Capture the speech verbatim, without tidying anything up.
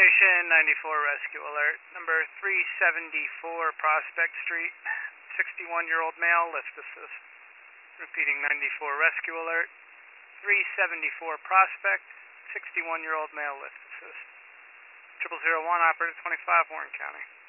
Station ninety-four rescue alert, number three seventy-four Prospect Street, sixty-one-year-old male, lift assist. Repeating ninety-four rescue alert, three seventy-four Prospect, sixty-one-year-old male, lift assist. Triple zero one, operator twenty-five, Warren County.